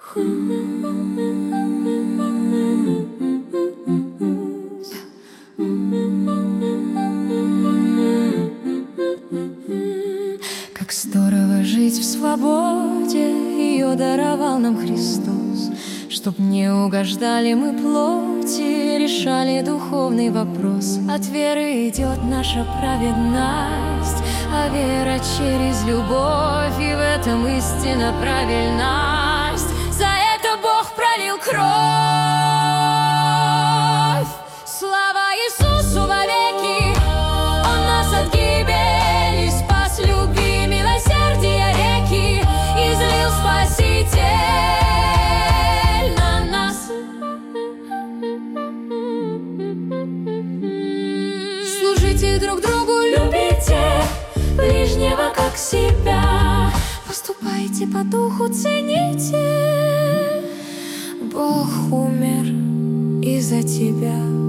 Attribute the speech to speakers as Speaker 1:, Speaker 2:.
Speaker 1: Как здорово жить в свободе, ее даровал нам Христос, чтоб не угождали мы плоти, решали духовный вопрос. От веры идет наша праведность, а вера через любовь, и в этом истина правильность. За это Бог пролил кровь. Слава Иисусу вовеки, Он нас от гибели спас, любви, милосердия реки, излил Спаситель на нас. Служите друг другу, любите ближнего как себя, поступайте по духу, цените. Бог умер и за тебя.